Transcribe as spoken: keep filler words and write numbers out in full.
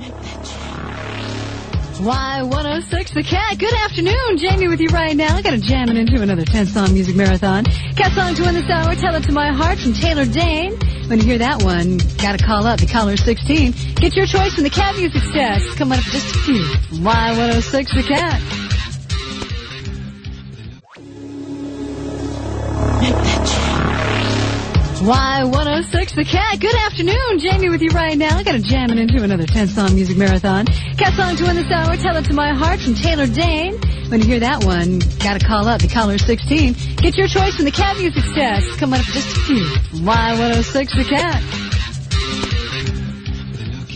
Y one oh six The Cat. Good afternoon. Jamie with you right now. I got to jamming into another ten-song music marathon. Cat song to win this hour. Tell It to My Heart from Taylor Dane. When you hear that one, got to call up the caller sixteen. Get your choice from the Cat Music Stash. Coming up in just a few. Y one oh six The Cat. Y one oh six The Cat. Good afternoon. Jamie with you right now. I got to jamming into another ten-song music marathon. Cat song to win this hour. Tell It to My Heart from Taylor Dane. When you hear that one, got to call up the caller sixteen. Get your choice from the Cat Music Stash. Coming up in just a few. Y one oh six The Cat.